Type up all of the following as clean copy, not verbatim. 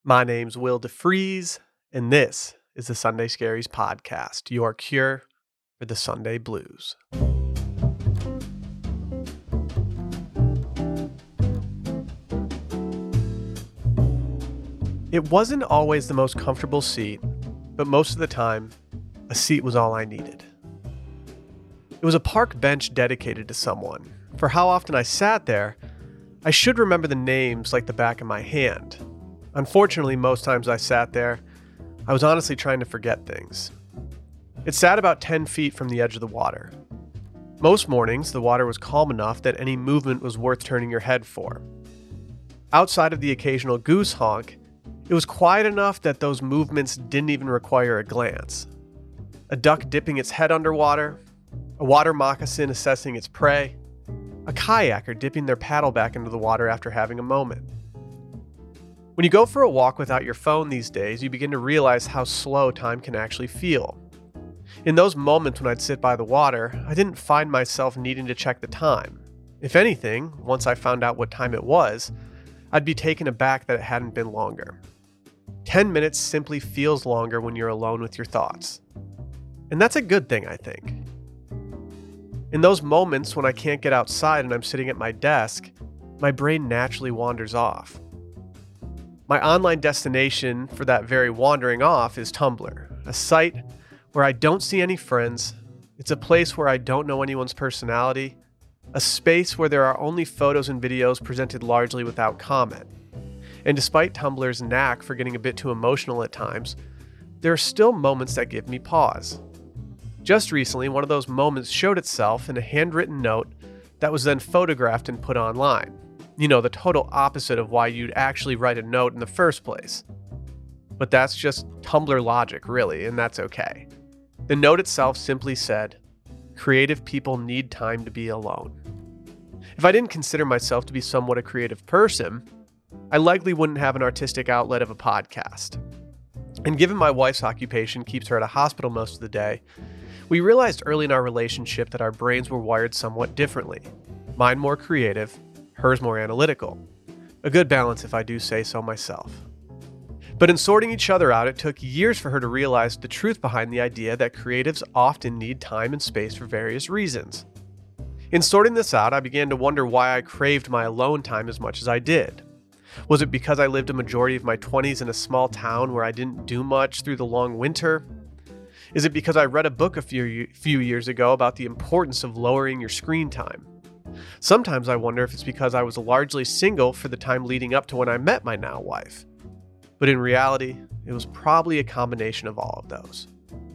My name's Will DeFries, and this is the Sunday Scaries podcast, your cure for the Sunday blues. It wasn't always the most comfortable seat, but most of the time, a seat was all I needed. It was a park bench dedicated to someone. For how often I sat there, I should remember the names like the back of my hand. Unfortunately, most times I sat there, I was honestly trying to forget things. It sat about 10 feet from the edge of the water. Most mornings, the water was calm enough that any movement was worth turning your head for. Outside of the occasional goose honk, it was quiet enough that those movements didn't even require a glance. A duck dipping its head underwater, a water moccasin assessing its prey, a kayaker dipping their paddle back into the water after having a moment. When you go for a walk without your phone these days, you begin to realize how slow time can actually feel. In those moments when I'd sit by the water, I didn't find myself needing to check the time. If anything, once I found out what time it was, I'd be taken aback that it hadn't been longer. 10 minutes simply feels longer when you're alone with your thoughts. And that's a good thing, I think. In those moments when I can't get outside and I'm sitting at my desk, my brain naturally wanders off. My online destination for that very wandering off is Tumblr, a site where I don't see any friends. It's a place where I don't know anyone's personality, a space where there are only photos and videos presented largely without comment. And despite Tumblr's knack for getting a bit too emotional at times, there are still moments that give me pause. Just recently, one of those moments showed itself in a handwritten note that was then photographed and put online. You know, the total opposite of why you'd actually write a note in the first place. But that's just Tumblr logic, really, and that's okay. The note itself simply said, "Creative people need time to be alone." If I didn't consider myself to be somewhat a creative person, I likely wouldn't have an artistic outlet of a podcast. And given my wife's occupation keeps her at a hospital most of the day, we realized early in our relationship that our brains were wired somewhat differently. Mine more creative, hers more analytical. A good balance if I do say so myself. But in sorting each other out, it took years for her to realize the truth behind the idea that creatives often need time and space for various reasons. In sorting this out, I began to wonder why I craved my alone time as much as I did. Was it because I lived a majority of my 20s in a small town where I didn't do much through the long winter? Is it because I read a book a few years ago about the importance of lowering your screen time? Sometimes I wonder if it's because I was largely single for the time leading up to when I met my now wife. But in reality, it was probably a combination of all of those.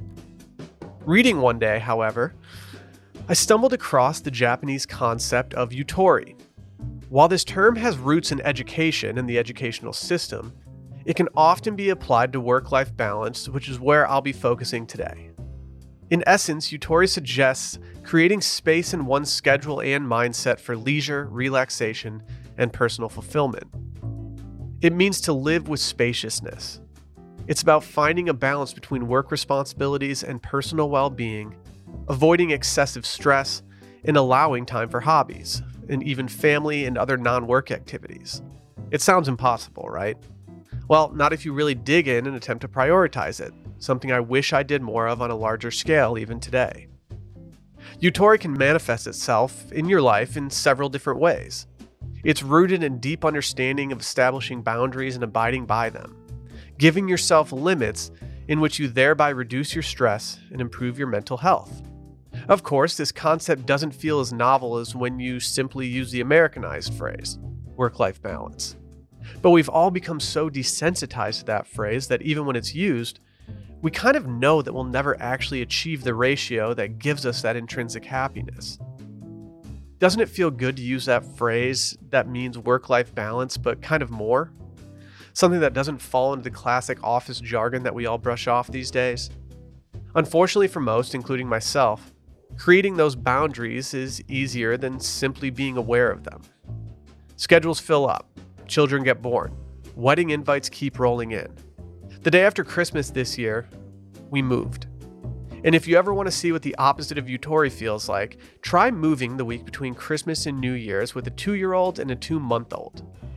Reading one day, however, I stumbled across the Japanese concept of yutori. While this term has roots in education and the educational system, it can often be applied to work-life balance, which is where I'll be focusing today. In essence, yutori suggests creating space in one's schedule and mindset for leisure, relaxation, and personal fulfillment. It means to live with spaciousness. It's about finding a balance between work responsibilities and personal well-being, avoiding excessive stress, and allowing time for hobbies, and even family and other non-work activities. It sounds impossible, right? Well, not if you really dig in and attempt to prioritize it, something I wish I did more of on a larger scale even today. Yutori can manifest itself in your life in several different ways. It's rooted in deep understanding of establishing boundaries and abiding by them, giving yourself limits in which you thereby reduce your stress and improve your mental health. Of course, this concept doesn't feel as novel as when you simply use the Americanized phrase, work-life balance. But we've all become so desensitized to that phrase that even when it's used, we kind of know that we'll never actually achieve the ratio that gives us that intrinsic happiness. Doesn't it feel good to use that phrase that means work-life balance, but kind of more? Something that doesn't fall into the classic office jargon that we all brush off these days? Unfortunately for most, including myself, creating those boundaries is easier than simply being aware of them. Schedules fill up, children get born, wedding invites keep rolling in. The day after Christmas this year, we moved. And if you ever want to see what the opposite of yutori feels like, try moving the week between Christmas and New Year's with a 2-year-old and a 2-month-old.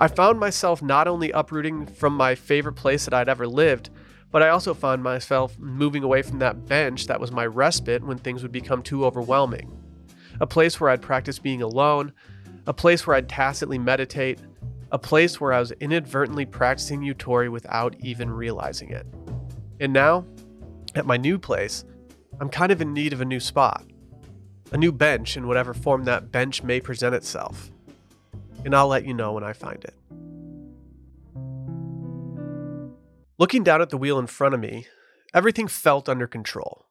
I found myself not only uprooting from my favorite place that I'd ever lived, but I also found myself moving away from that bench that was my respite when things would become too overwhelming. A place where I'd practice being alone, a place where I'd tacitly meditate, a place where I was inadvertently practicing Utori without even realizing it. And now, at my new place, I'm kind of in need of a new spot. A new bench in whatever form that bench may present itself. And I'll let you know when I find it. Looking down at the wheel in front of me, everything felt under control.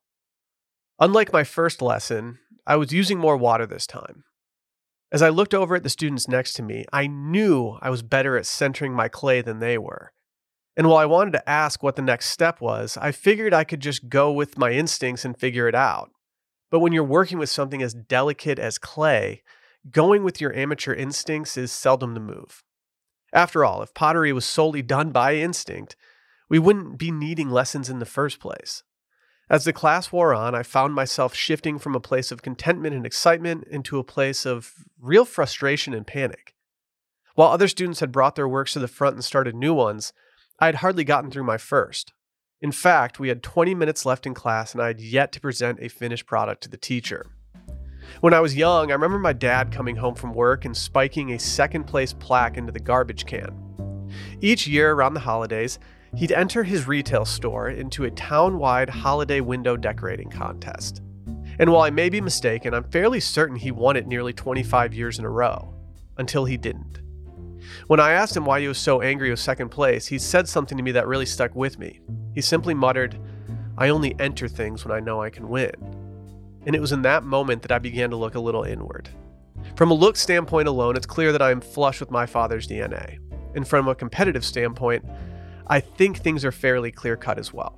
Unlike my first lesson, I was using more water this time. As I looked over at the students next to me, I knew I was better at centering my clay than they were. And while I wanted to ask what the next step was, I figured I could just go with my instincts and figure it out. But when you're working with something as delicate as clay, going with your amateur instincts is seldom the move. After all, if pottery was solely done by instinct, we wouldn't be needing lessons in the first place. As the class wore on, I found myself shifting from a place of contentment and excitement into a place of real frustration and panic. While other students had brought their works to the front and started new ones, I had hardly gotten through my first. In fact, we had 20 minutes left in class and I had yet to present a finished product to the teacher. When I was young, I remember my dad coming home from work and spiking a second place plaque into the garbage can. Each year around the holidays, he'd enter his retail store into a town-wide holiday window decorating contest. And while I may be mistaken, I'm fairly certain he won it nearly 25 years in a row, until he didn't. When I asked him why he was so angry with second place, he said something to me that really stuck with me. He simply muttered, "I only enter things when I know I can win." And it was in that moment that I began to look a little inward. From a look standpoint alone, it's clear that I am flush with my father's DNA. And from a competitive standpoint, I think things are fairly clear-cut as well.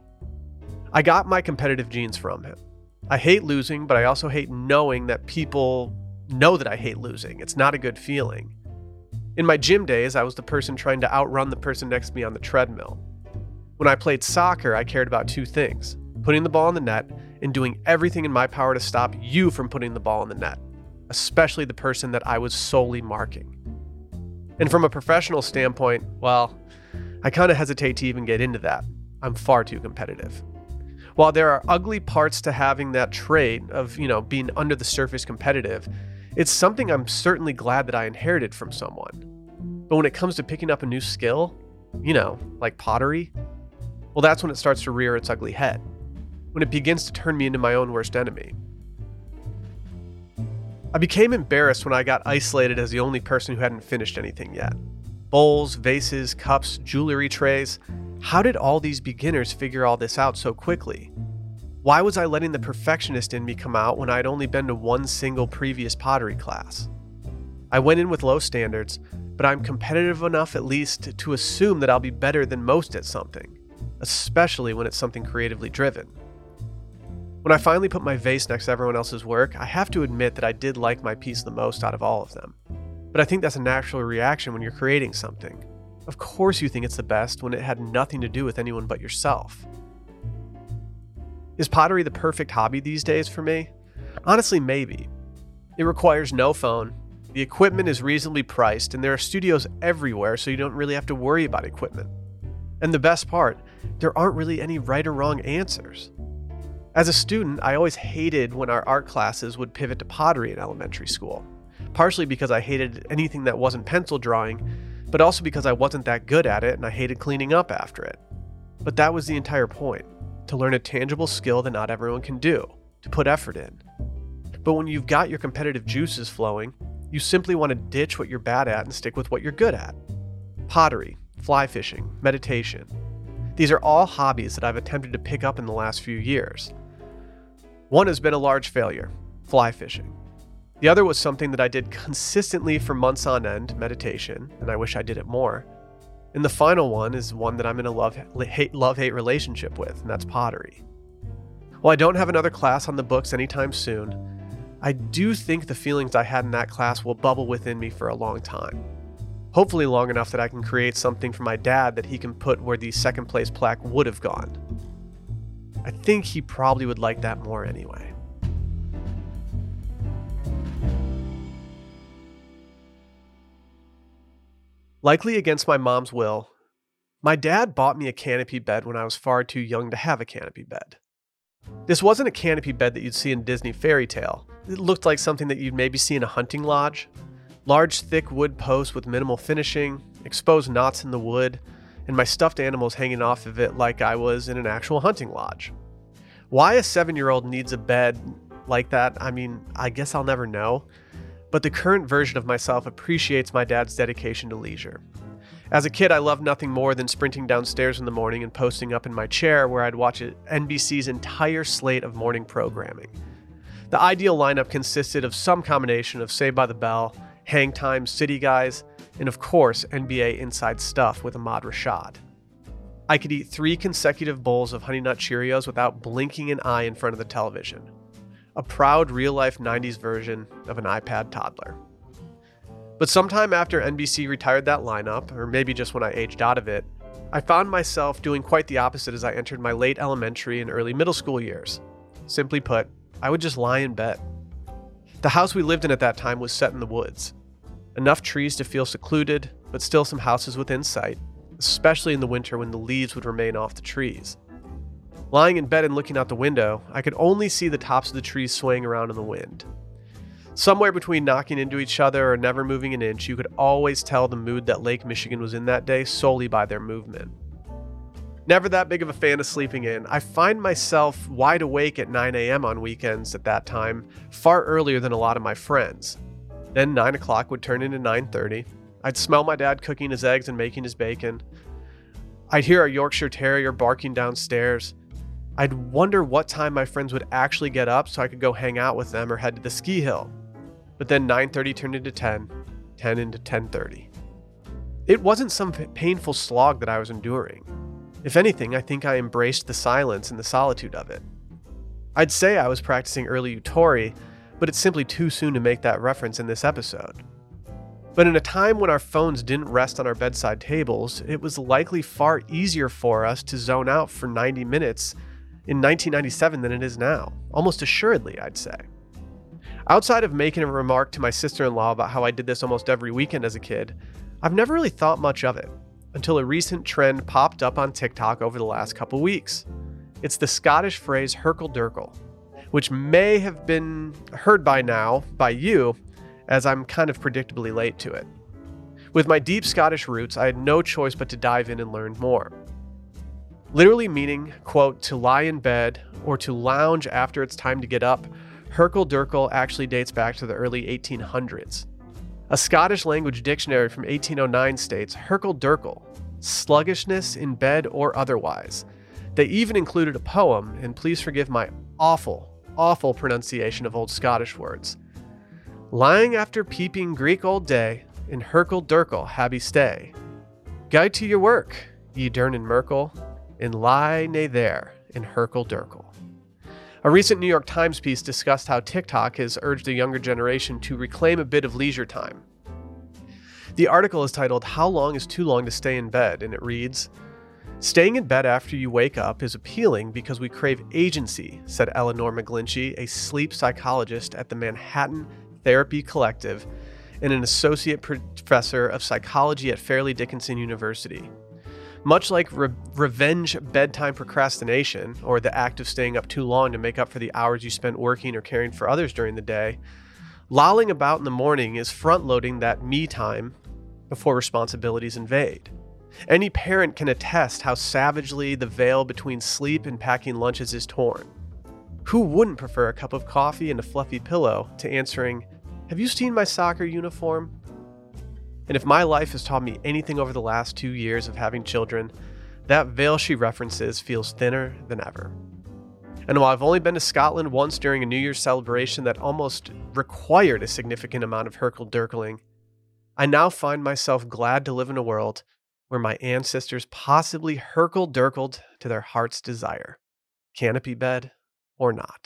I got my competitive genes from him. I hate losing, but I also hate knowing that people know that I hate losing. It's not a good feeling. In my gym days, I was the person trying to outrun the person next to me on the treadmill. When I played soccer, I cared about two things: putting the ball in the net and doing everything in my power to stop you from putting the ball in the net, especially the person that I was solely marking. And from a professional standpoint, well, I kind of hesitate to even get into that. I'm far too competitive. While there are ugly parts to having that trait of, being under the surface competitive, it's something I'm certainly glad that I inherited from someone. But when it comes to picking up a new skill, like pottery, well, that's when it starts to rear its ugly head. When it begins to turn me into my own worst enemy. I became embarrassed when I got isolated as the only person who hadn't finished anything yet. Bowls, vases, cups, jewelry trays. How did all these beginners figure all this out so quickly? Why was I letting the perfectionist in me come out when I'd only been to one single previous pottery class? I went in with low standards, but I'm competitive enough at least to assume that I'll be better than most at something, especially when it's something creatively driven. When I finally put my vase next to everyone else's work, I have to admit that I did like my piece the most out of all of them. But I think that's a natural reaction when you're creating something. Of course you think it's the best when it had nothing to do with anyone but yourself. Is pottery the perfect hobby these days for me? Honestly, maybe. It requires no phone, the equipment is reasonably priced, and there are studios everywhere so you don't really have to worry about equipment. And the best part, there aren't really any right or wrong answers. As a student, I always hated when our art classes would pivot to pottery in elementary school. Partially because I hated anything that wasn't pencil drawing, but also because I wasn't that good at it and I hated cleaning up after it. But that was the entire point, to learn a tangible skill that not everyone can do, to put effort in. But when you've got your competitive juices flowing, you simply want to ditch what you're bad at and stick with what you're good at. Pottery, fly fishing, meditation. These are all hobbies that I've attempted to pick up in the last few years. One has been a large failure, fly fishing. The other was something that I did consistently for months on end, meditation, and I wish I did it more. And the final one is one that I'm in a love-hate relationship with, and that's pottery. While I don't have another class on the books anytime soon, I do think the feelings I had in that class will bubble within me for a long time. Hopefully long enough that I can create something for my dad that he can put where the second place plaque would have gone. I think he probably would like that more anyway. Likely against my mom's will, my dad bought me a canopy bed when I was far too young to have a canopy bed. This wasn't a canopy bed that you'd see in Disney fairy tale. It looked like something that you'd maybe see in a hunting lodge. Large, thick wood posts with minimal finishing, exposed knots in the wood, and my stuffed animals hanging off of it like I was in an actual hunting lodge. Why a 7-year-old needs a bed like that, I guess I'll never know. But the current version of myself appreciates my dad's dedication to leisure. As a kid, I loved nothing more than sprinting downstairs in the morning and posting up in my chair where I'd watch NBC's entire slate of morning programming. The ideal lineup consisted of some combination of Saved by the Bell, Hang Time, City Guys, and of course, NBA Inside Stuff with Ahmad Rashad. I could eat 3 consecutive bowls of Honey Nut Cheerios without blinking an eye in front of the television. A proud real-life 90s version of an iPad toddler. But sometime after NBC retired that lineup, or maybe just when I aged out of it, I found myself doing quite the opposite as I entered my late elementary and early middle school years. Simply put, I would just lie in bed. The house we lived in at that time was set in the woods. Enough trees to feel secluded, but still some houses within sight, especially in the winter when the leaves would remain off the trees. Lying in bed and looking out the window, I could only see the tops of the trees swaying around in the wind. Somewhere between knocking into each other or never moving an inch, you could always tell the mood that Lake Michigan was in that day solely by their movement. Never that big of a fan of sleeping in, I find myself wide awake at 9 a.m. on weekends at that time, far earlier than a lot of my friends. Then 9 o'clock would turn into 9:30. I'd smell my dad cooking his eggs and making his bacon. I'd hear our Yorkshire Terrier barking downstairs. I'd wonder what time my friends would actually get up so I could go hang out with them or head to the ski hill. But then 9:30 turned into 10, 10 into 10:30. It wasn't some painful slog that I was enduring. If anything, I think I embraced the silence and the solitude of it. I'd say I was practicing early Utori, but it's simply too soon to make that reference in this episode. But in a time when our phones didn't rest on our bedside tables, it was likely far easier for us to zone out for 90 minutes in 1997 than it is now. Almost assuredly, I'd say. Outside of making a remark to my sister-in-law about how I did this almost every weekend as a kid, I've never really thought much of it until a recent trend popped up on TikTok over the last couple weeks. It's the Scottish phrase hurkle-durkle, which may have been heard by now by you, as I'm kind of predictably late to it. With my deep Scottish roots, I had no choice but to dive in and learn more. Literally meaning, quote, to lie in bed or to lounge after it's time to get up, hurkle-durkle actually dates back to the early 1800s. A Scottish language dictionary from 1809 states hurkle-durkle, sluggishness in bed or otherwise. They even included a poem, and please forgive my awful pronunciation of old Scottish words. Lying after peeping Greek all day, in hurkle-durkle habby stay. Guide to your work, ye Dern and Merkel, and lie nae there in hurkle-durkle. A recent New York Times piece discussed how TikTok has urged the younger generation to reclaim a bit of leisure time. The article is titled, How Long is Too Long to Stay in Bed? And it reads, Staying in bed after you wake up is appealing because we crave agency, said Eleanor McGlinchey, a sleep psychologist at the Manhattan Therapy Collective and an associate professor of psychology at Fairleigh Dickinson University. Much like revenge bedtime procrastination, or the act of staying up too long to make up for the hours you spent working or caring for others during the day, lolling about in the morning is front-loading that me time before responsibilities invade. Any parent can attest how savagely the veil between sleep and packing lunches is torn. Who wouldn't prefer a cup of coffee and a fluffy pillow to answering, "Have you seen my soccer uniform?" And if my life has taught me anything over the last 2 years of having children, that veil she references feels thinner than ever. And while I've only been to Scotland once during a New Year's celebration that almost required a significant amount of hurkle-durkling, I now find myself glad to live in a world where my ancestors possibly hurkle-durkled to their heart's desire, canopy bed or not.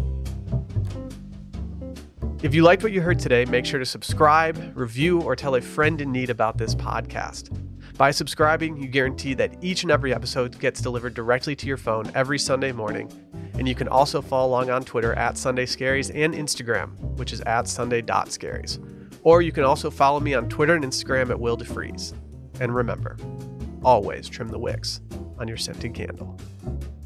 If you liked what you heard today, make sure to subscribe, review, or tell a friend in need about this podcast. By subscribing, you guarantee that each and every episode gets delivered directly to your phone every Sunday morning, and you can also follow along on Twitter @SundayScaries and Instagram, which is @Sunday.Scaries. Or you can also follow me on Twitter and Instagram at Will DeFries. And remember, always trim the wicks on your scented candle.